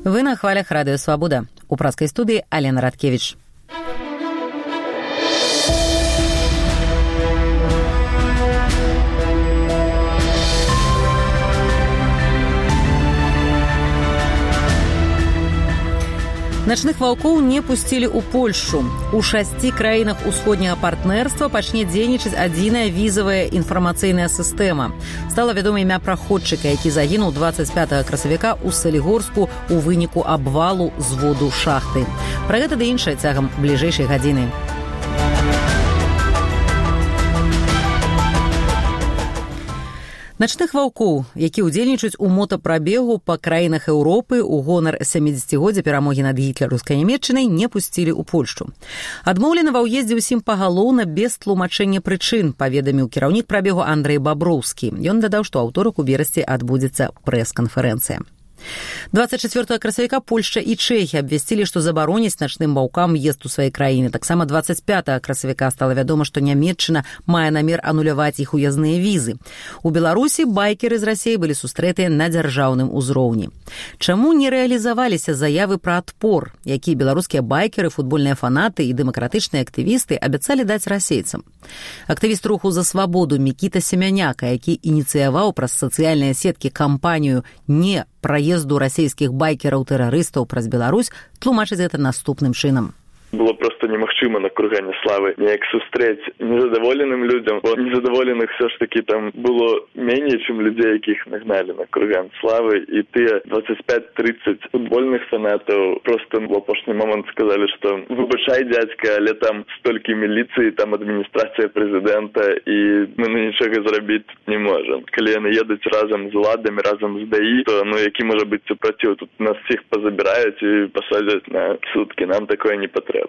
Вы на хвалях Радио Свобода. У праской студии Алена Радкевич. Начных ваўкоў не пусцілі ў Польшчу. У 6 краінах усходняга партнерства пачне дзейнічаць адзіная візавая інфармацыйная сістэма. Стала вядома імя праходчыка, які загінуў 25 красавіка ў Салігорску ў выніку абвалу зводу шахты. Пра гэта ды іншае цягам бліжэйшай гадзіны. Начных ваўкоў, які ўдзельнічаюць у мотапрабегу па краінах Еўропы ў гонар 70-годдзя перамогі над гітлераўскай Нямецчынай, не пусцілі ў Польшчу. Адмоўлена ва ўездзе ўсім пагалоўна без тлумачэння прычын, паведаміў кіраўнік прабегу Андрэй Баброўскі. Ён дадаў, што аўторак у верасці адбудзецца прэс-канферэнцыя. 24 красавіка Польшча і Чэхія абвясцілі, што забароняць начным ваўкам уезд у свае краіны. Таксама 25 красавіка стала вядома, што Нямецчына мае намер ануляваць іх уязныя візы. У Беларусі байкеры з Расіі былі сустрэтыя на дзяржаўным узроўні. Чаму не рэалізаваліся заявы пра адпор, якія беларускія байкеры, футбольныя фанаты і дэмакратычныя актывісты абяцалі даць расейцам? Актывіст руху за свабоду Мікіта Семяняка, які ініцыяваў праз сацыяльныя сеткі кампанію «Не праезду расійскіх байкераў-тэрарыстаў праз Беларусь», тлумачыць гэта наступным чынам. Было просто немагчыма на кургане славы неяк сустрэць незадаволеным людзям, бо незадаволеных все ж таки там было меней, чым людзей, якіх нагналі на курган славы, і тыя 25-30 футбольных фанатаў просто в апошні момант сказалі, што выбачай, дзядзька, але там столькі міліцыі, там адміністрацыя прэзідэнта, і мы нічога зрабіць не можам. Калі яны едуць разам з уладамі, разам з ДАІ, то які можа быць супраціў? Тут нас всіх пазабіраюць і пасадзяць на суткі. Нам такое не патрэбна.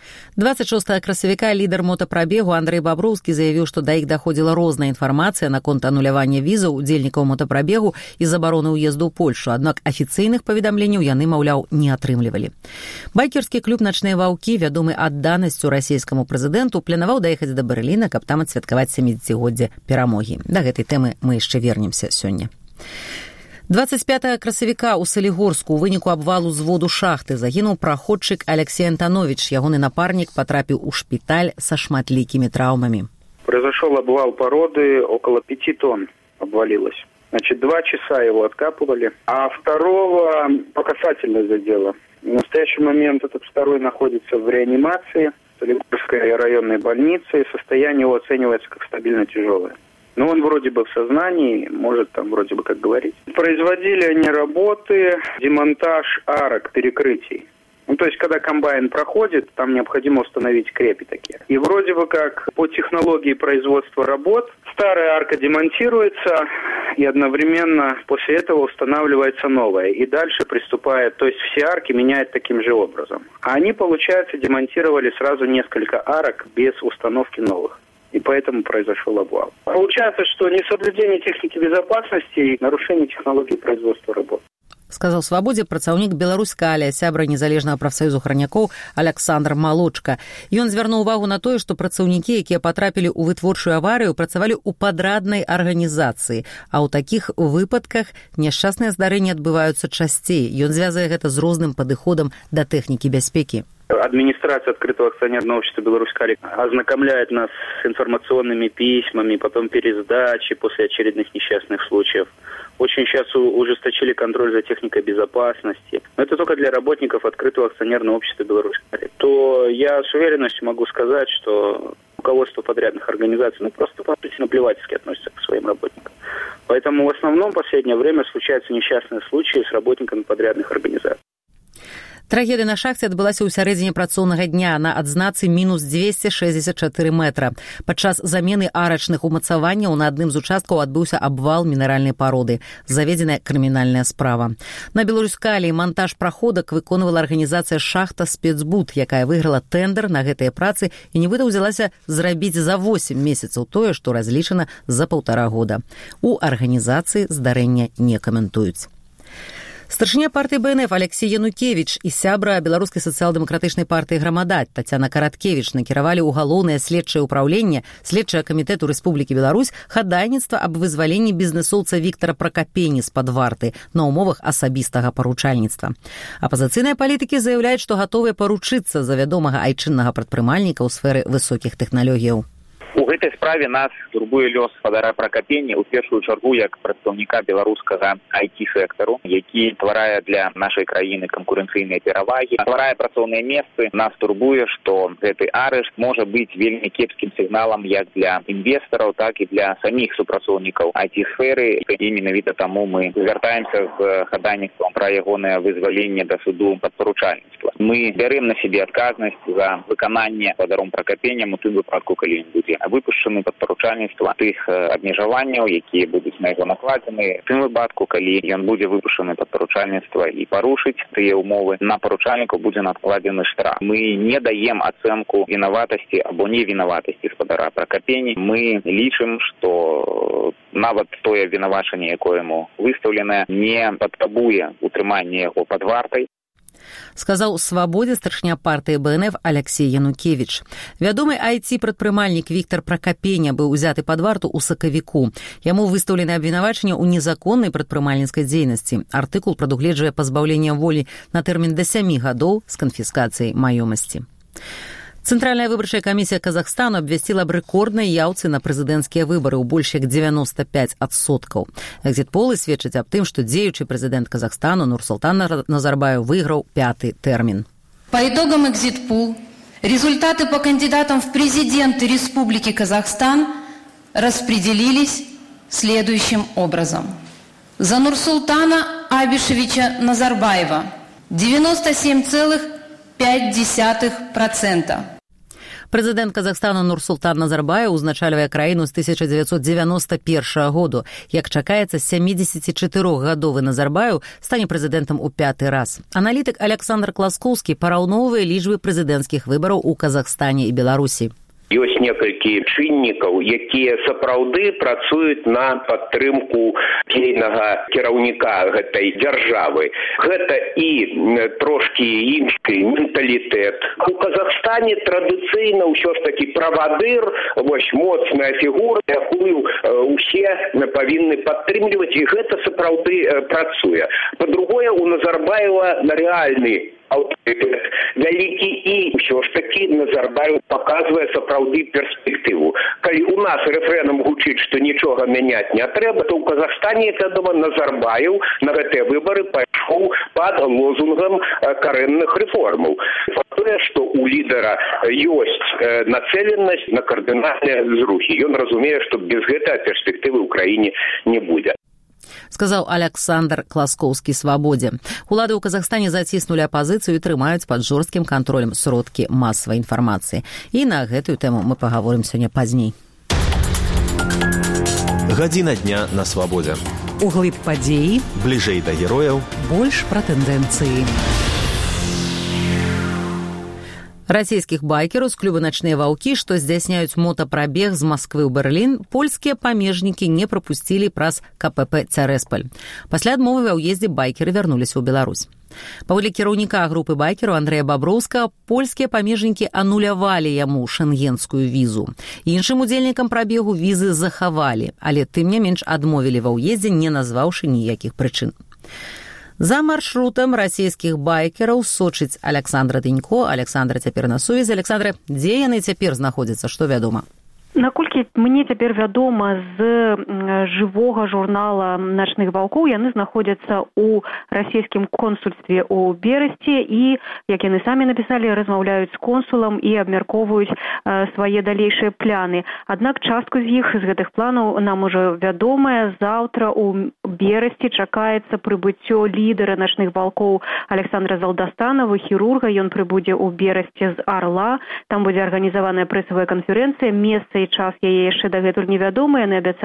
26 красавіка лідар мотапрабегу Андрэй Баброўскі заявіў, што да іх даходзіла розная інфармацыя наконт анулявання візаў удзельнікаў мотапрабегу і забароны ўезду ў Польшу, аднак афіцыйных паведамленняў яны, маўляў, не атрымлівалі. Байкерскі клуб «Начныя ваўкі», вядомы адданасцю расійскаму прэзідэнту, планаваў даехаць да Берліна, каб там адсвяткаваць 70-годдзе перамогі. Да гэтай тэмы мы яшчэ вернемся сёння. 25 красавіка ў Салігорску ў выніку абвалу зводу шахты загінуў праходчык Алексей Антонович. Ягоны напарнік потрапіў у шпіталь са шматлікімі траўмамі. Произошел обвал породы, около 5 тонн обвалилось. 2 часа его откапывали, а второго по касательной задело. В настоящий момент этот второй находится в реанимации в Солигорской районной больнице, и состояние его оценивается как стабильно тяжелое. Но он вроде бы в сознании, может там вроде бы как говорить. Производили они работы, демонтаж арок, перекрытий. То есть, когда комбайн проходит, там необходимо установить крепи такие. И вроде бы как по технологии производства работ старая арка демонтируется, и одновременно после этого устанавливается новая. И дальше приступает, то есть все арки меняют таким же образом. А они, получается, демонтировали сразу несколько арок без установки новых. И поэтому произошел обвал. Получается, что несоблюдение техники безопасности и нарушение технологии производства работ. Сказаў «Свабодзе» працаўнік «Беларуськаля», сябра незалежнага прафсаюзу хранякоў Александр Малочка. Ён звярнуў увагу на тое, што працаўнікі, якія патрапілі ў вытворчую аварыю, працавалі ў падраднай арганізацыі, а ў такіх выпадках няшчасныя здарэнні адбываюцца часцей. Ён звязае гэта з розным падыходам да тэхнікі бяспекі. Администрация открытого акционерного общества «Беларуськаля» ознакомляет нас с информационными письмами, потом пересдачи после очередных несчастных случаев. Очень сейчас ужесточили контроль за техникой безопасности. Но это только для работников открытого акционерного общества «Беларуськаля». То я с уверенностью могу сказать, что руководство подрядных организаций просто наплевательски относится к своим работникам. Поэтому в основном в последнее время случаются несчастные случаи с работниками подрядных организаций. Трагедыя на шахце адбылася ў сярэдзіне працоўнага дня на адзнацы мінус 264 метра. Падчас замены арачных умацаванняў на адным з участкаў адбыўся абвал мінеральнай пароды. Заведзеная крымінальная справа. На Беларуськалі монтаж праходак выконвала арганізацыя «Шахта Спецбуд», якая выйграла тэндэр на гэтыя працы і нібыта ўзялася зрабіць за 8 месяцаў тое, што разлічана за 1,5 года. У арганізацыі здарэння не каментуюць. Старшыня партыі БНФ Алексей Янукевич і сябра беларускай сацыял-дэмакратычнай партыі «Грамадаць» Тацяна Караткевіч накіравалі ў галоўнае следчае ўпраўленне следчага камітэту Рэспублікі Беларусь хадайніцтва аб вызваленні бізнэсоўца Віктара Пракапені з-пад варты на ўмовах асабістага паручальніцтва. Апазіцыйныя палітыкі заяўляюць, што гатовыя паручыцца за вядомага айчыннага прадпрымальніка ў сферы высокіх тэхналогіяў. У гэтай справе нас турбуе лёс спадара Пракапені ў першую чаргу як прадстаўніка беларускага IT-сектару, які стварае для нашай краіны канкурэнцыйныя перавагі, стварае працоўныя месцы. Нас турбуе, што гэты арышт можа быць вельмі кепскім сігналам як для інвестараў, так і для саміх супрацоўнікаў IT-сферы. І менавіта таму мы звяртаемся з хадайніцтвам пра ягонае вызваленне да суду пад паручальніцтва. Мы бярэм на сябе адказнасць за выкананне спадаром Пракапенем у тым выпадку, калі ён будзе выпушчаны пад паручальніцтва тых абмежаванняў, якія будуць на яго накладзены. В тым выпадку, калі ён будзе выпушчаны пад паручальніцтва і парушыць тыя ўмовы, на паручальніку будзе надкладзены штраф. Мы не даем ацэнку вінаватасці або невінаватасці спадара Пракапені. Мы лічым, што нават тое вінавачанне, якое яму выстаўленае, не патрабуе утрымання яго пад вартай. Сказаў «Свабодзе» старшыня партыі БНФ Алексей Янукевич. Вядомы IT-прадпрымальнік Віктар Пракапеня быў узяты пад варту ў сакавіку. Яму выстаўлены абвінавачанне ў незаконнай прадпрымальніцкай дзейнасці. Артыкул прадугледжвае пазбаўленне волі на тэрмін да 7 гадоў з канфіскацыяй маёмасці. Цэнтральная выбарчая камісія Казахстану абвясціла аб рэкорднай яўцы на прэзідэнцкія выбары ў больш як 95%. Экзіт-полы сведчаць аб тым, што дзеючы прэзідэнт Казахстану Нурсултан Назарбаев выйграў 5-й тэрмін. По итогам экзит-пул результаты по кандидатам в президенты Республики Казахстан распределились следующим образом. За Нурсултана Абишевича Назарбаева 97,5%. Прэзідэнт Казахстану Нурсултан Назарбаев узначальвае краіну з 1991 году. Як чакаецца, 74-гадовы Назарбаев стане прэзідэнтам у 5-й раз. Аналітык Александр Класкоўскі параўноўвае лічбы прэзідэнцкіх выбараў у Казахстане і Беларусі. Ёсць некалькі чыннікаў, якія сапраўды працуюць на падтрымку дзейнага кіраўніка гэтай дзяржавы. Гэта і трошкі іншы менталітэт. У Казахстане традыцыйна ўсё ж такі правадыр, вось моцная фігура, якую усе павінны падтрымліваць, і гэта сапраўды працуе. Па-другое, у Назарбаева рэальны аўтарытэт вялікі, і ўсё ж такі Назарбаев паказвае сапраўды перспектыву. Калі у нас рэфрэнам гучыць, што нічога мяняць не трэба, то ў Казахстане, вядома, Назарбаев на гэтыя выбары пайшоў пад лозунгам карэнных рэформаў. Тое, што у лідара ёсць нацэленасць на кардынальныя зрухі. Ён разумее, што без гэтай перспектывы ў краіне не будзе. Сказаў Александр Класкоўскі «Свабодзе». Улады ў Казахстане заціснулі апазіцыю і трымаюць пад жорсткім кантролем сродкі масавай інфармацыі. І на гэтую тэму мы пагаворым сёння пазней. Гадзіна дня на Свабодзе. Углыб падзеі. Бліжэй да герояў. Больш пра тэндэнцыі. Расійскіх байкераў з клуба «Начныя ваўкі», што здзяйсняюць мотапрабег з Масквы ў Берлін, польскія памежнікі не прапусцілі праз КПП «Цярэспаль». Пасля адмовы ва ўездзе байкеры вярнуліся ў Беларусь. Паводле кіраўніка групы байкераў Андрэя Баброўскага, польскія памежнікі анулявалі яму шэнгенскую візу. Іншым удзельнікам прабегу візы захавалі, але тым не менш адмовілі ва ўездзе, не назваўшы ніякіх прычын. За маршрутам расійскіх байкераў сочыць Александра Дынько. Александра цяпер на сувязі. Александра, дзе яны цяпер знаходзяцца, што вядома? Наколькі мне цяпер вядома з жывога журнала «Начных ваўкоў», яны знаходзяцца ў расійскім консульстве ў Берасці і, як яны самі напісалі, размаўляюць з консулам і абмяркоўваюць свае далейшыя пляны. Аднак частку з іх, з гэтых планаў, нам ужо вядомая. Заўтра ў Берасці чакаецца прыбыццё лідара «Начных ваўкоў» Александра Залдастанова, хірурга. Ён прыбудзе ў Берасці з Арла. Там будзе арганізаваная прэсавая канферэнцыя. Месца і час яе яшчэ дагэтуль невядомы. Яны абяцаюць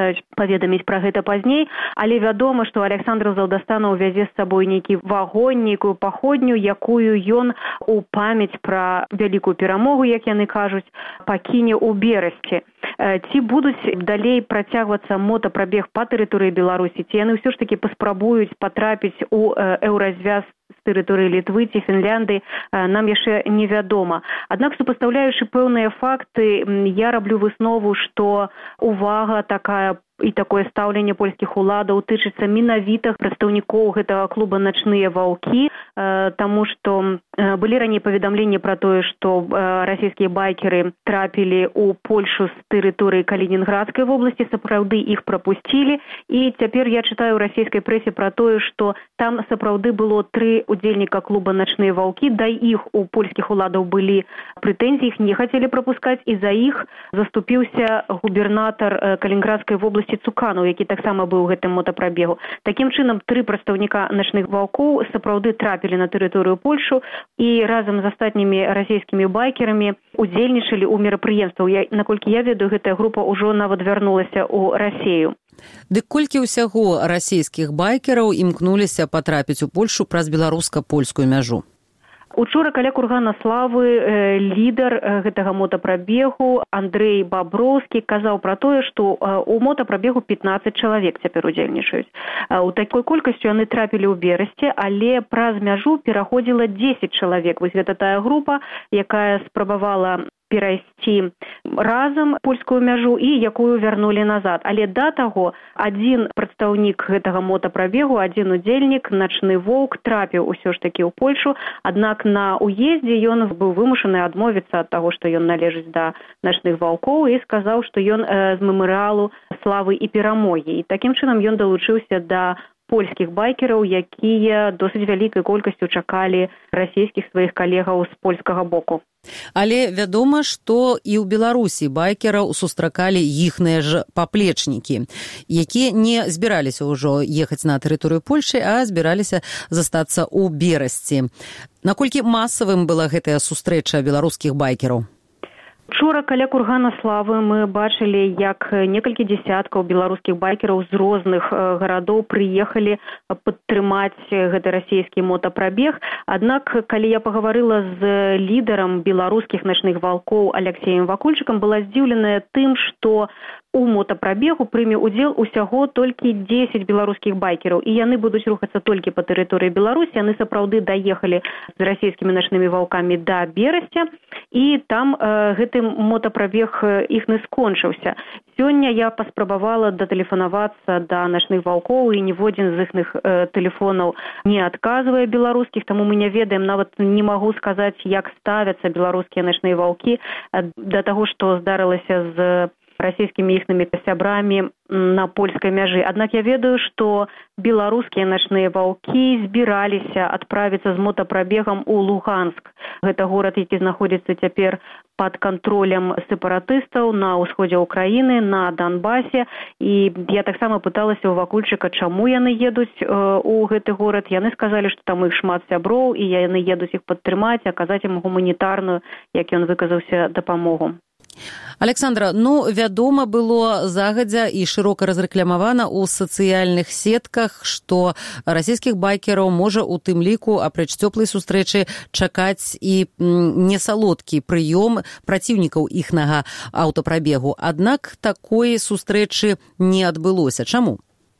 паведаміць пра гэта пазней, але вядома, што Александр Залдастанаў вязе з сабой нейкі вагонь, нейкую паходню, якую ён у памяць пра вялікую перамогу, як яны кажуць, пакіне ў Берасці. Ці будуць далей працягвацца мотапрабег па тэрыторыі Беларусі, ці яны ўсё ж такі паспрабуюць патрапіць у еўразвяз з тэрыторыі Літвы ці Фінляндыі, нам яшчэ невядома. Аднак, супастаўляючы пэўныя факты, я раблю выснову, што увага такая і такое стаўленне польскіх уладаў тычыцца менавіта прадстаўнікоў гэтага клуба «Начныя ваўкі», таму што былі раней паведамленні пра тое, што расійскія байкеры трапілі ў Польшу з тэрыторыі Калінінградскай вобласці, сапраўды іх прапусцілі, і цяпер я чытаю ў расійскай прэсе пра тое, што там сапраўды было 3 удзельніка клуба «Начныя ваўкі», да іх у польскіх уладаў былі прэтэнзіі, іх не хацелі прапускаць, і за іх заступіўся губернатар Калінінградскай вобласці Цуканаў, які таксама быў у гэтым мотапрабегу. Такім чынам, 3 прадстаўніка «Начных ваўкоў» сапраўды трапілі на тэрыторыю Польшу і разам з астатнімі расійскімі байкерамі удзельнічалі ў мерапрыемствах. Наколькі я ведаю, гэтая група ўжо нават вярнулася ў Расею. Дык колькі ўсяго расійскіх байкераў імкнуліся патрапіць у Польшу праз беларуска-польскую мяжу? Учора каля кургана славы лідар гэтага мотапрабегу Андрэй Баброўскі казаў пра тое, што у мотапрабегу 15 чалавек цяпер удзельнічаюць. У такой колькасцю яны трапілі ў Берасці, але праз мяжу пераходзіла 10 чалавек. Вось гэта тая група, якая спрабавала перайсці разам польскую мяжу і якую вярнулі назад. Але да таго адзін прадстаўнік гэтага мотапрабегу, адзін удзельнік, «Начны воўк», трапіў усё ж такі ў Польшу, аднак на уездзе ён быў вымушаны адмовіцца ад таго, што ён належыць да «Начных ваўкоў», і сказаў, што ён з мемарыялу славы і перамогі. І такім чынам ён далучыўся да польскіх байкераў, якія досыць вялікай колькасцю чакалі расійскіх сваіх калегаў з польскага боку. Але вядома, што і ў Беларусі байкераў сустракалі іхныя ж паплечнікі, якія не збіраліся ўжо ехаць на тэрыторыю Польшы, а збіраліся застацца ў Берасці. Наколькі масавым была гэтая сустрэча беларускіх байкераў? Учора каля кургана славы мы бачылі, як некалькі дзесяткаў беларускіх байкераў з розных гарадоў прыехалі падтрымаць гэты расійскі мотапрабег. Аднак, калі я пагаварыла з лідарам беларускіх «Начных ваўкоў» Алексеем Вакульчыкам, была здзіўленая тым, што у мотапрабегу прыме ўдзел усяго толькі 10 беларускіх байкераў, і яны будуць рухацца толькі па тэрыторыі Беларусі. Яны сапраўды даехалі з расійскімі «Начнымі ваўкамі» да Берасця, і там гэты мотапрабег іхны скончыўся. Сёння я паспрабавала датэлефанавацца да «Начных ваўкоў», і ніводзін з іхных тэлефонаў не адказвае беларускіх, таму мы не ведаем, нават не магу сказаць, як ставяцца беларускія «Начныя ваўкі» да таго, што здарылася з расійскімі іхнымі сябрамі на польскай мяжы. Аднак я ведаю, што беларускія «Начныя ваўкі» збіраліся адправіцца з мотапрабегам у Луганск. Гэта горад, які знаходзіцца цяпер пад кантролем сепаратыстаў на ўсходзе ўкраіны, на Донбасе. І я таксама пыталася ў Вакульчыка, чаму яны едуць у гэты горад. Яны сказалі, што там іх шмат сяброў, і яны едуць іх падтрымаць, аказаць ім гуманітарную, як ён выказаўся, дапамогу. Александра, вядома было загадзя і шырока разрэкламавана ў сацыяльных сетках, што расійскіх байкераў можа у тым ліку, апрэч цёплай сустрэчы, чакаць і несалодкі прыём праціўнікаў іхнага аўтапрабегу. Аднак такой сустрэчы не адбылося. Чаму?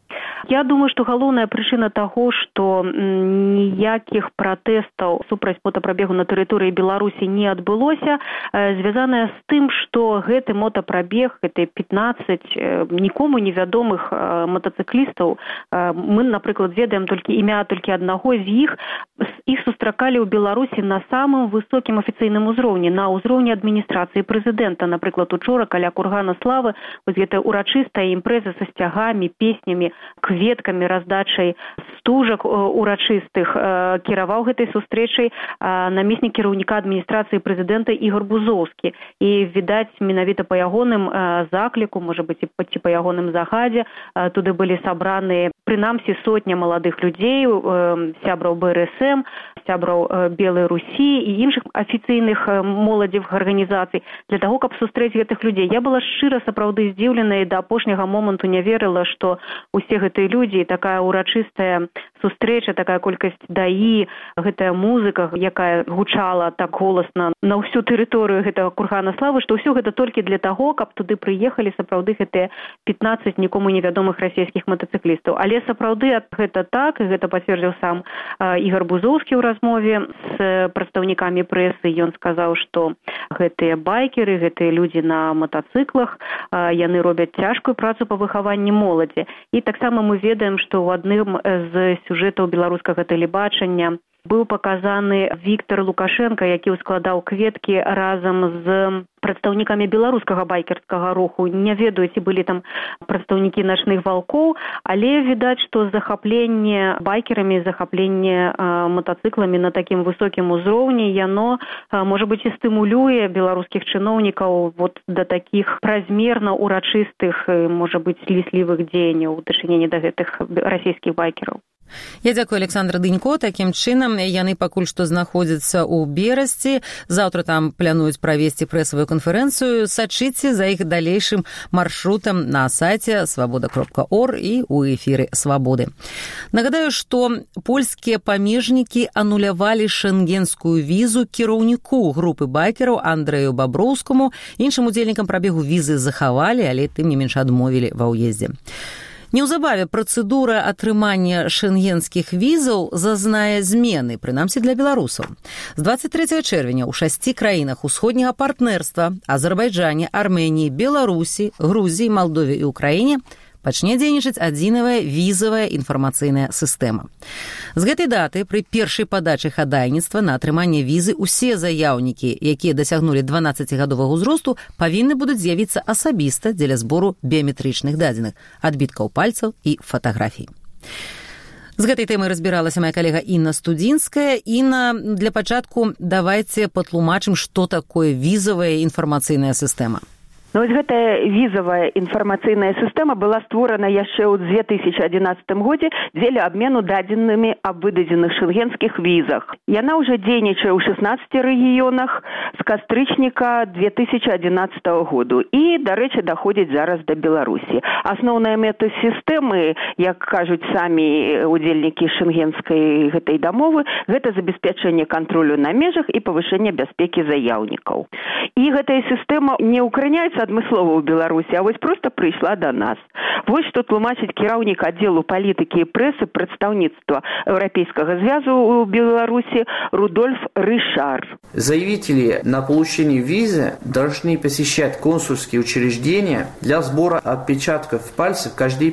Я думаю, што галоўная прычына таго, што ніякіх пратэстаў супраць мотапрабегу на тэрыторыі Беларусі не адбылося, звязаная з тым, што гэты мотапрабег, гэты 15 нікому невядомых мотацыклістаў, мы, напрыклад, ведаем толькі імя толькі аднаго з іх, іх сустракалі ў Беларусі на самым высокім афіцыйным узроўні, на ўзроўні адміністрацыі прэзідэнта. Напрыклад, учора каля кургана славы вось гэта урачыстая імпрэза са сцягамі, песнямі, кветкамі, раздачай стужак урачыстых кіраваў гэтай сустрэчай намеснік кіраўніка адміністрацыі прэзідэнта Ігор Бузоўскі. І, відаць, менавіта па ягоным закліку, можа быць, і па ягоным загадзе, туды былі сабраны прынамсі сотня маладых людзей, сябраў БРСМ, сябраў Белай Русі і іншых афіцыйных моладзевых арганізацый для таго, каб сустрэць гэтых людзей. Я была шчыра сапраўды здзіўлена і да апошняга моманту не верыла, што усе гэтыя людзі, такая урачыстая сустрэча, такая колькасць даі, гэтая музыка, якая гучала так голасна на ўсю тэрыторыю гэтага кургана славы, што ўсё гэта толькі для таго, каб туды прыехалі сапраўды гэтыя 15 нікому невядомых расійскіх матацыклістаў. Але сапраўды гэта так, і гэта пацвердзіў сам Ігор Бузоўскі ў размове з прадстаўнікамі прэсы. Ён сказаў, што гэтыя байкеры, гэтыя людзі на матацыклах, яны робяць цяжкую працу па выхаванні моладзі. І таксама мы ведаем, што ў адным з сюжэтаў беларускага тэлебачання быў паказаны Віктор Лукашенко, які ўскладаў кветкі разам з прадстаўнікамі беларускага байкерскага руху. Не ведаю, ці былі там прадстаўнікі начных валкоў, але відаць, што захапленне байкерамі, захапленне матацыкламі на такім высокім узроўні, яно, можа быць, і стымулюе беларускіх чыноўнікаў вот да такіх празмерна урачыстых, можа быць, ліслівых дзеянняў у дачыненні да гэтых расійскіх байкераў. Я дзякую, Александра Дынько. Такім чынам, яны пакуль што знаходзяцца ў Берасці. Заўтра там плануюць правесці прэсавую канферэнцыю. Сачыце за іх далейшым маршрутам на сайце свабода.орг і ў эфіры Свабоды. Нагадаю, што польскія памежнікі анулявалі шэнгенскую візу кіраўніку групы байкераў Андрэю Баброўскаму. Іншым удзельнікам прабегу візы захавалі, але тым не менш адмовілі ва ўездзе. Неўзабаве працэдура атрымання шэнгенскіх візаў зазнае змены, прынамсі для беларусаў. З 23 чэрвеня ў 6 краінах усходняга партнерства – Азербайджане, Арменіі, Беларусі, Грузіі, Малдове і Украіне – пачне дзейнічаць адзінавая візавая інфармацыйная сістэма. З гэтай даты пры першай падачы хадайніцтва на атрыманне візы ўсе заяўнікі, якія дасягнулі 12гадовага ўзросту, павінны будуць з'явіцца асабіста дзеля збору біяметрычных дадзеных, адбіткаў пальцаў і фатаграфій. З гэтай тэмай разбіралася моя калега Інна Студзінская. Інна, для пачатку давайце патлумачым, што такое візавая інфармацыйная сістэма. Ну, вось гэтая візавая інфармацыйная сістэма была створана яшчэ ў 2011 годзе дзеля абмену дадзенымі аб выдадзеных шэнгенскіх візах. Яна ўжо дзейнічае ў 16 рэгіёнах з кастрычніка 2011 году і, дарэчы, даходзіць зараз да Беларусі. Асноўная мэта сістэмы, як кажуць самі удзельнікі шэнгенскай гэтай дамовы, гэта забеспячэнне кантролю на межах і павышэнне бяспекі заяўнікаў. І гэтая сістэма не укараняецца адмыслова ў Беларусі, а вось проста прыйшла да нас. Вось што тлумачыць кіраўнік аддзелу палітыкі і прэсы прадстаўніцтва Еўрапейскага звязу ў Беларуси Рудольф Ришар. Заявители на получение визы должны посещать консульские учреждения для сбора отпечатков пальцев каждые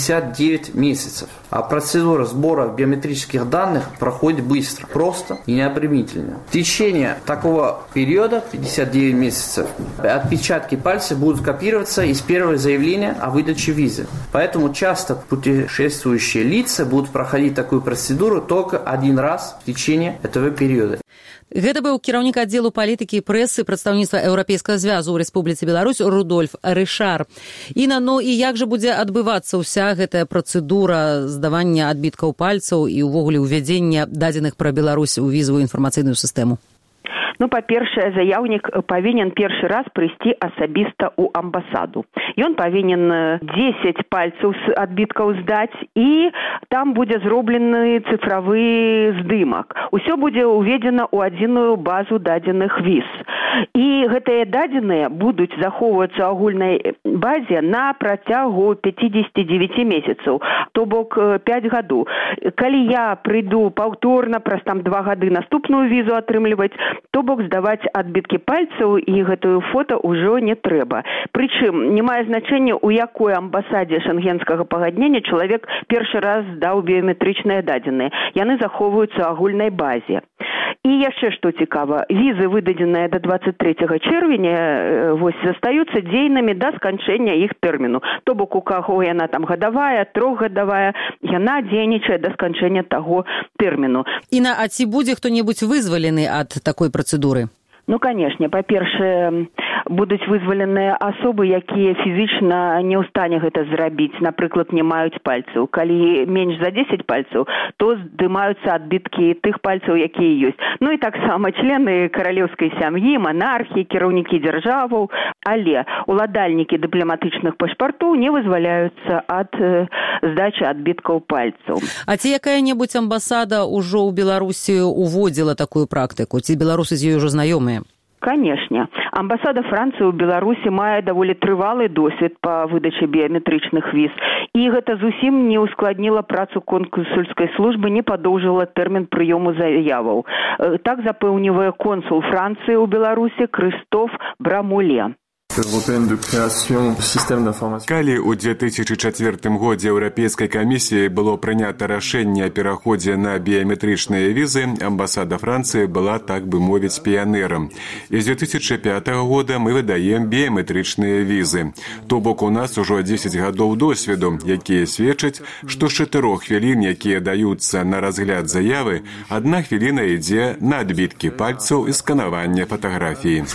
59 месяцев. А процедура сбора биометрических данных проходит быстро, просто и необременительно. В течение такого периода, 59 месяцев, отпечатки пальцев будут копироваться из первого заявления о выдаче визы. Поэтому часто путешествующие лица будут проходить такую процедуру только один раз в течение этого периода. Гэта быў кіраўнік аддзелу палітыкі і прэсы прадстаўніцтва Еўрапейскага звязу ў Рэспубліцы Беларусь Рудольф Ришар. Інна, ну і як жа будзе адбывацца ўся гэтая працэдура здавання адбіткаў пальцаў і ўвогуле ўвядзення дадзеных пра Беларусь у візавую інфармацыйную сістэму? Ну, па-першае, заяўнік павінен першы раз прыйсці асабіста ў амбасаду. Ён павінен 10 пальцаў з адбіткаў здаць, і там будзе зроблены цифравы здымак. Усё будзе уведзена ў адзіную базу дадзеных віз. І гэтыя дадзеныя будуць захоўвацца ў агульнай базе на працягу 59 месяцаў, то бок 5 гадоў. Калі я прыйду паўторна праз 2 гады наступную візу атрымліваць, то бок здаваць адбіткі пальцаў і гэтую фото ўжо не трэба. Прычым не мае значэння, у якой амбасадзе шэнгенскага пагаднення чалавек першы раз здаў біометрычныя дадзеныя. Яны захоўваюцца ў агульнай базе. І яшчэ што цікава, візы, выдадзеныя да 23 чэрвеня, вось застаюцца дзейнымі да сканчэння іх тэрміну. То бок у каго яна там гадавая, 3гадавая, яна дзейнічае да сканчэння таго тэрміну. Інна, а ці будзе хто-небудзь вызвалены ад такой працэдуры? Ну, канешне, па-першае, будуць вызваленыя асобы, якія фізічна не ў стане гэта зрабіць, напрыклад, не маюць пальцаў. Калі менш за 10 пальцаў, то здымаюцца адбіткі тых пальцаў, якія ёсць. Ну і таксама члены каралеўскай сям'і, монархі, кіраўнікі дзяржаваў, але уладальнікі дыпламатычных пашпартоў не вызваляюцца ад здачы адбіткаў пальцаў. А ці якая-небудзь амбасада ўжо ў Беларусі уводзіла такую практыку? Ці беларусы з ёй ужо знаёмыя? Канешне. Амбасада Францыі ў Беларусі мае даволі трывалы досвед па выдачы біяметрычных віз. І гэта зусім не ускладніла працу консульскай службы, не падоўжыла тэрмін прыёму заяваў. Так запэўнівае консул Францыі ў Беларусі Крыстоф Брамуле. Калі ў 2004 годзе Еўрапейскай камісіі было прынята рашэнне о пераходзе на біяметрычныя візы, амбасада Францыі была, так бы мовіць, піянерам. І з 2005 года мы выдаем біяметрычныя візы. То бок у нас ужо 10 гадоў досведу, якія сведчаць, што з 4 хвілін, якія даюцца на разгляд заявы, 1 хвіліна ідзе на адбіткі пальцаў і сканаванне фатаграфіі.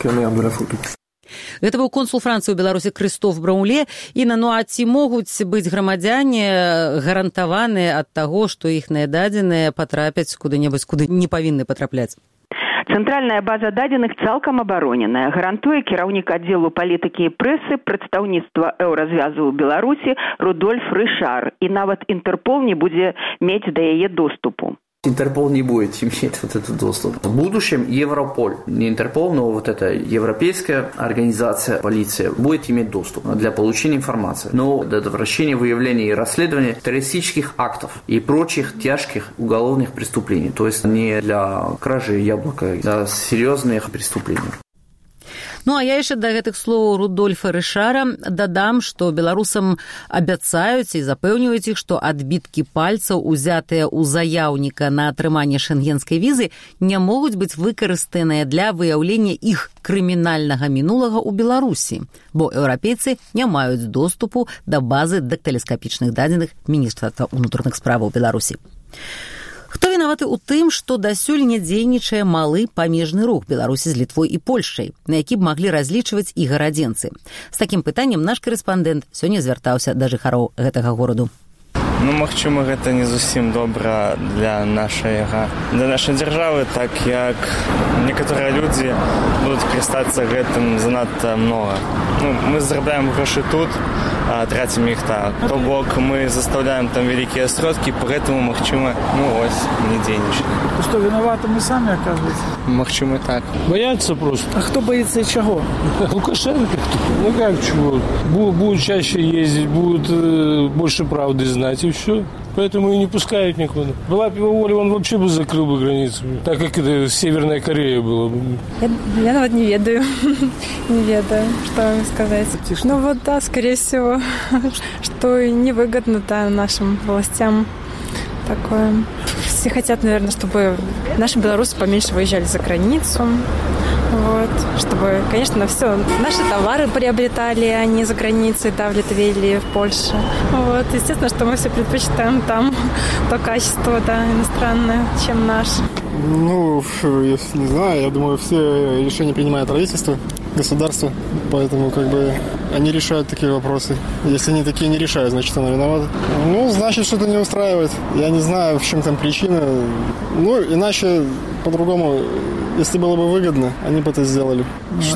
Гэта быў консул Францыі ў Беларусі Крыстоф Брамуле. Інна, ну а ці могуць быць грамадзяне гарантаваныя ад таго, што іхныя дадзеныя патрапяць куды-небудзь, куды не павінны патрапляць? Цэнтральная база дадзеных цалкам абароненая, гарантуе кіраўнік аддзелу палітыкі і прэсы прадстаўніцтва Еўразвязу ў Беларусі Рудольф Рышар. І нават Інтэрпол не будзе мець да яе доступу. Интерпол не будет иметь вот этот доступ. В будущем Европол, не Интерпол, но вот эта европейская организация, полиция, будет иметь доступ для получения информации. Но для предотвращения, выявления и расследования террористических актов и прочих тяжких уголовных преступлений. То есть не для кражи яблока, а для серьезных преступлений. Ну, а я яшчэ да гэтых словаў Рудольфа Рышара дадам, што беларусам абяцаюць і запэўніваюць іх, што адбіткі пальцаў, узятыя ў заяўніка на атрыманне шэнгенскай візы, не могуць быць выкарыстаныя для выяўлення іх крымінальнага мінулага ў Беларусі, бо еўрапейцы не маюць доступу да базы дактыласкапічных дадзеных Міністэрства ўнутраных справаў Беларусі. Хто вінаваты ў тым, што дасюль не дзейнічае малы памежны рух Беларусі з Літвой і Польшчай, на які б маглі разлічваць і гарадзенцы? З такім пытаннем наш карэспандэнт сёння звяртаўся да жыхароў гэтага гораду. Ну, магчыма, гэта не зусім добра для нашай дзяржавы, так як некаторыя людзі будуць карыстацца гэтым занадта многа. Ну, мы зарабляем грошы тут, а трацім іх так. То бок мы заставляем там вялікія сродкі, поэтому, магчыма, не дзейнічалі. Што вінаваты мы самі, оказывается? Магчыма, так. Бояться просто. А хто боится и чего? Лукашенко. Ну как чего? Будут чаще ездить, будут больше правды знать, и все. Поэтому и не пускают никуда. Была бы его воля, он вообще бы закрыл бы границу. Так как это Северная Корея была бы. Я нават не ведаю. Не ведаю, что вам сказать. Ну вот да, скорее всего, что невыгодно-то нашим властям такое. Все хотят, наверное, чтобы наши белорусы поменьше выезжали за границу. Вот, чтобы, конечно, все наши товары приобретали, а не за границей, да, в Литве или в Польше. Вот, естественно, что мы все предпочитаем там то качество, да, иностранное, чем наше. Ну, я не знаю, я думаю, все решения принимает правительство, государство, поэтому как бы они решают такие вопросы. Если они такие не решают, значит, оно виновато. Ну, значит, что-то не устраивает. Я не знаю, в чем там причина. Ну, иначе, по-другому, если было бы выгодно, они бы это сделали.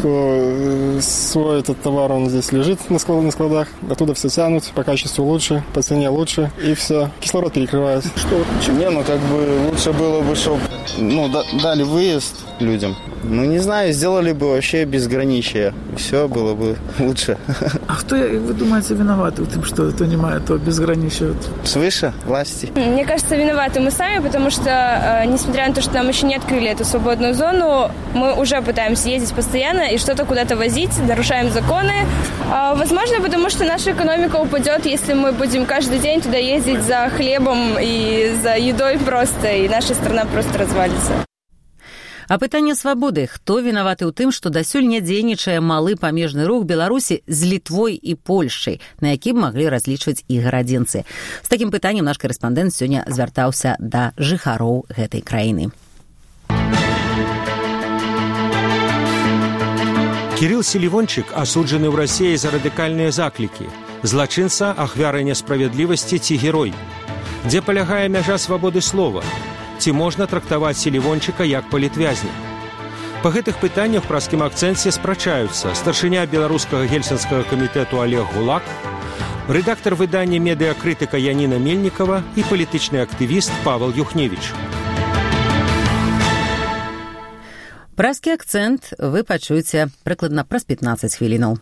Что свой этот товар, он здесь лежит на складах, оттуда все тянут, по качеству лучше, по цене лучше, и все. Кислород перекрывает. Что? Не, ну как бы лучше было бы, чтобы дали выезд людям. Ну, не знаю, сделали бы вообще безграничие. Все было бы лучше. А кто, вы думаете, виноваты в том, что это не мает то безграничие? Свыше власти. Мне кажется, виноваты мы сами, потому что, несмотря на то, что нам еще не открыли эту свободную зону, мы уже пытаемся ездить постоянно и что-то куда-то возить, нарушаем законы. Возможно, потому что наша экономика упадет, если мы будем каждый день туда ездить за хлебом и за едой просто, и наша страна просто развалится. А пытанне свабоды. Хто вінаваты ў тым, што дасюль не дзейнічае малы памежны рух Беларусі з Літвой і Польшчай, на які б маглі разлічваць і гарадзенцы? З такім пытаннем наш карэспандэнт сёння звяртаўся да жыхароў гэтай краіны. Кирилл Селивончик осуджены в России за радикальные заклики. Злочинца, ахвяра несправедливости, ці герой. Где полягае мяжа свободы слова? Ці можна трактаваць Селивончика як палітвязня? Па гэтых пытаннях в праскім акцэнце спрачаюцца старшыня беларускага гельсінскага камітэту Олег Гулак, рэдактар выдання «Медыакрытыка» Яніна Мельнікова і палітычны актывіст Павел Юхневіч. Праскі акцэнт вы пачуеце прыкладна праз 15 хвілінаў.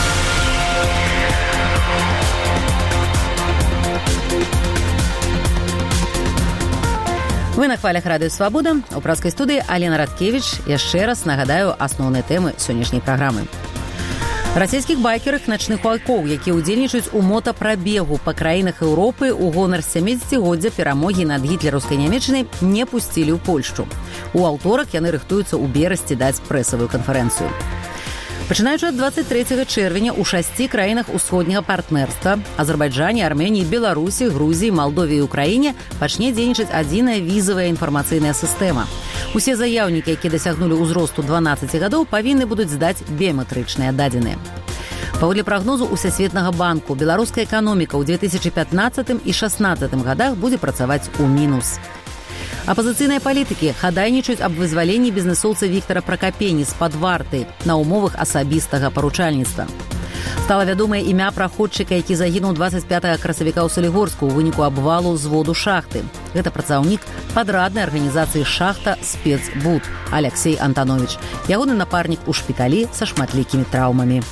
Вы на хвалях радыё «Свабода». У праскай студыі Алена Радкевіч. Яшчэ раз нагадаю асноўныя тэмы сённяшняй праграмы. Расійскіх байкерах начных ваўкоў, якія ўдзельнічаюць у мотапрабегу па краінах Еўропы ў гонар 70-годдзя перамогі над гітлераўскай Нямецчынай, не пусцілі ў Польшчу. У аўторак яны рыхтуюцца ў Берасці даць прэсавую канферэнцыю. Пачынаючы ад 23 чэрвеня ў 6 краінах усходняга партнерства – Азербайджане, Арменіі, Беларусі, Грузіі, Малдове і Украіне – пачне дзейнічаць адзіная візавая інфармацыйная сістэма. Усе заяўнікі, якія дасягнулі ўзросту 12 гадоў, павінны будуць здаць біяметрычныя дадзеныя. Паводле прагнозу Усесветнага банку, беларуская эканоміка ў 2015 і 2016 годах будзе працаваць у мінус. Апазіцыйныя палітыкі хадайнічаюць аб вызваленні бізнэсоўца Віктара Пракапені з-пад варты на ўмовах асабістага паручальніцтва. Стала вядомае імя праходчыка, які загінуў 25 красавіка ў Салігорску ў выніку абвалу зводу шахты. Гэта працаўнік падраднай арганізацыі «Шахта Спецбуд» Алексей Антанович. Ягоны напарнік у шпіталі са шматлікімі траўмамі.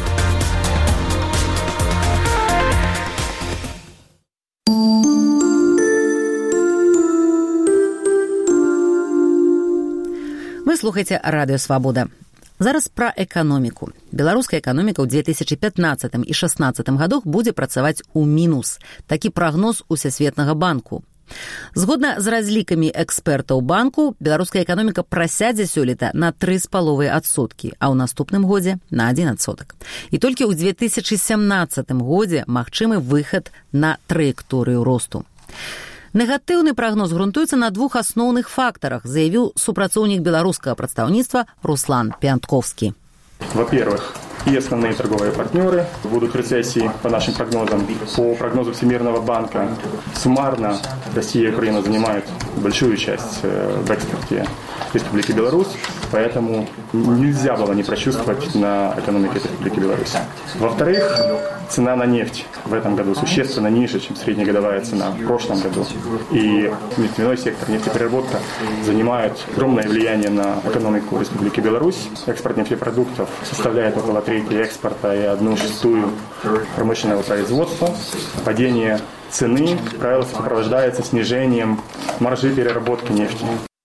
Вы слухаеце радыё «Свабода». Зараз пра эканоміку. Беларуская эканоміка ў 2015 і 2016 годах будзе працаваць у мінус. Такі прагноз Усесветнага банку. Згодна з разлікамі экспертаў банку, беларуская эканоміка прасядзе сёлета на 3,5%, а ў наступным годзе на 1%. І толькі ў 2017 годзе магчымы выхад на траекторыю росту. Негатыўны прагноз грунтуецца на двух асноўных фактарах, заявіў супрацоўнік беларускага прадстаўніцтва Руслан Пянтковскі. Во-первых, и основные торговые партнеры будут в рецессии, по нашим прогнозам. По прогнозу Всемирного банка, суммарно Россия и Украина занимают большую часть в экспорте Республики Беларусь, поэтому нельзя было не прочувствовать на экономике Республики Беларусь. Во-вторых, цена на нефть в этом году существенно ниже, чем среднегодовая цена в прошлом году. И нефтяной сектор, нефтепереработка занимают огромное влияние на экономику Республики Беларусь. Экспорт нефтепродуктов составляет около трети экспорта и 1/6 промышленного производства. Падение цены, как правило, сопровождается снижением маржи переработки нефти.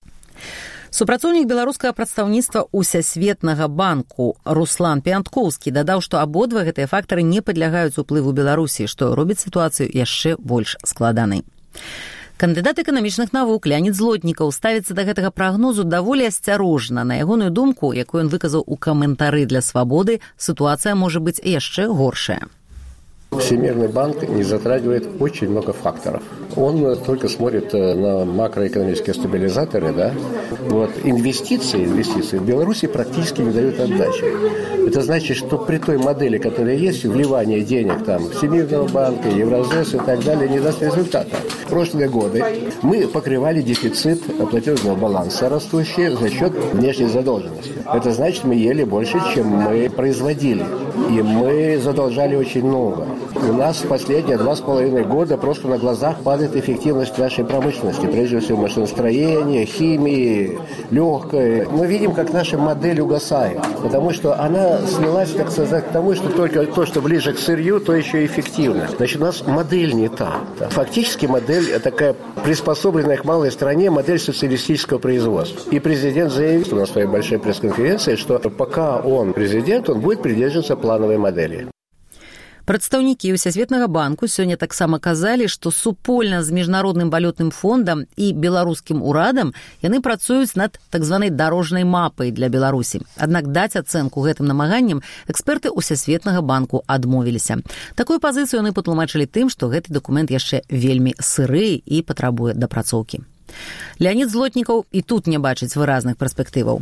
Супрацоўнік беларускага прадстаўніцтва Усесветнага банку Руслан Пянтковскі дадаў, што абодва гэтыя фактары не падлягаюць уплыву Беларусі, што робіць сітуацыю яшчэ больш складанай. Кандыдат эканамічных навук Леонид Злотнікаў ставіцца да гэтага прагнозу даволі асцярожна. На ягоную думку, якую ён выказаў у каментары для «Свабоды», сітуацыя можа быць яшчэ горшая. Всемирный банк не затрагивает очень много факторов. Он только смотрит на макроэкономические стабилизаторы, да? Вот. Инвестиции в Беларуси практически не дают отдачи. Это значит, что при той модели, которая есть, вливание денег там Всемирного банка, Евразес и так далее, не даст результата. В прошлые годы мы покрывали дефицит платежного баланса растущий за счет внешней задолженности. Это значит, мы ели больше, чем мы производили. И мы задолжали очень много. У нас в последние 2,5 года просто на глазах падает эффективность нашей промышленности. Прежде всего машиностроения, химии, легкой. Мы видим, как наша модель угасает. Потому что она свелась, так сказать, к тому, что только то, что ближе к сырью, то еще эффективно. Значит, у нас модель не та. Фактически модель такая приспособленная к малой стране, модель социалистического производства. И президент заявил на своей большой пресс-конференции, что пока он президент, он будет придерживаться плановой модели. Прадстаўнікі Усесветнага банку сёння таксама казалі, што супольна з Міжнародным валютным фондам і беларускім урадам яны працуюць над так званай дарожнай мапай для Беларусі. Аднак даць ацэнку гэтым намаганням эксперты Усесветнага банку адмовіліся. Такую пазіцыю яны патлумачылі тым, што гэты дакумент яшчэ вельмі сыры і патрабуе дапрацоўкі. Леонид Злотнікаў і тут не бачыць выразных перспектываў.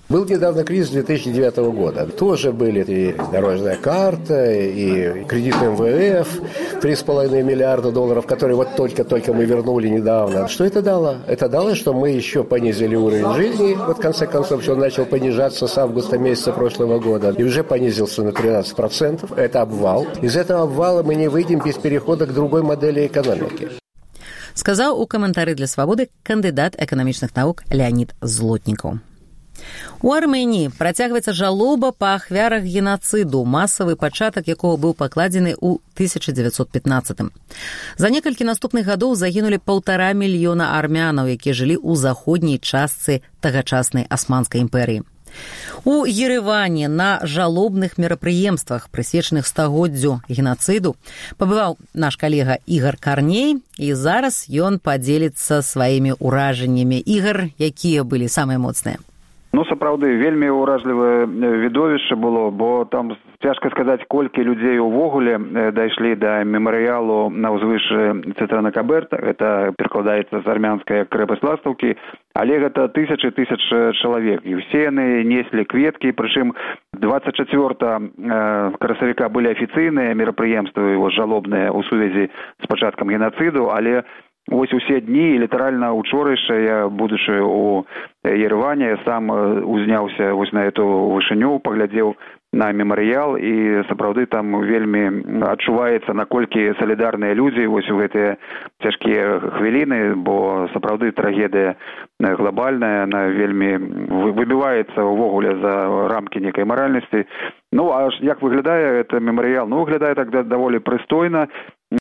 Был недавно кризис 2009 года. Тоже были и дорожная карта, и кредит МВФ, 3,5 миллиарда долларов, которые вот только мы вернули недавно. Что это дало? Это дало, что мы еще понизили уровень жизни. Вот в конце концов, он начал понижаться с августа месяца прошлого года. И уже понизился на 13%. Это обвал. Из этого обвала мы не выйдем без перехода к другой модели экономики. Сказаў у каментары для свабоды кандыдат эканамічных навук Леонид Злотнікаў. У Арменіі працягваецца жалоба па ахвярах генацыду, масавы пачатак якога быў пакладзены ў 1915. За некалькі наступных гадоў загінулі 1,5 мільёна армянаў, якія жылі ў заходняй частцы тагачаснай Асманскай імперыі. У Ереване на жалобных мерапрыемствах, прысвечаных стагоддзю генацыду, пабываў наш калега Ігар Карней, і зараз ён падзеліцца сваімі ўражаннямі. Ігар, якія былі самыя моцныя? Ну, сапраўды, вельмі ўражлівае відовішча было, бо там цяжка сказаць, колькі людзей увогуле дайшлі да мемарыялу на ўзвышшы Цытрана Каберта. Это перакладаецца з армянскай крэпасць Ластаўкі, але гэта тысячы чалавек. І ўсе яны неслі кветкі, прычым 24 красавіка былі афіцыйныя мерапрыемствы жалобныя ў сувязі з пачаткам генацыду, але вось усе дні, літаральна учорайша, я, будучы у Ереване, сам узняўся вось на эту вышыню, паглядзеў на мемарыял, і сапраўды там вельмі адчуваецца, наколькі салідарныя людзі вось у гэтыя цяжкія хвіліны, бо сапраўды трагедыя глобальная, она вельмі выбіваецца ўвогуле за рамкі некай маральнасці. Ну, а як выглядае это мемарыял? Ну, выглядае так даволі прыстойна.